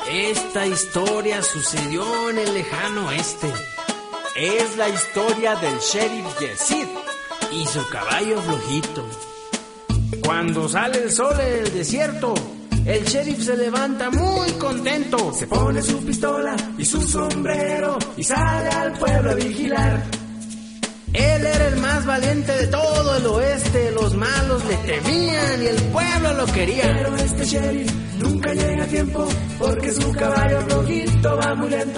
Esta historia sucedió en el lejano oeste. Es la historia del sheriff Yesid y su caballo flojito. Cuando sale el sol en el desierto, el sheriff se levanta muy contento. Se pone su pistola y su sombrero y sale al pueblo a vigilar. Él era el más valiente de todo el oeste. Los malos le temían y el pueblo lo quería. Pero este sheriff nunca llega a tiempo porque su caballo flojito va muy lento.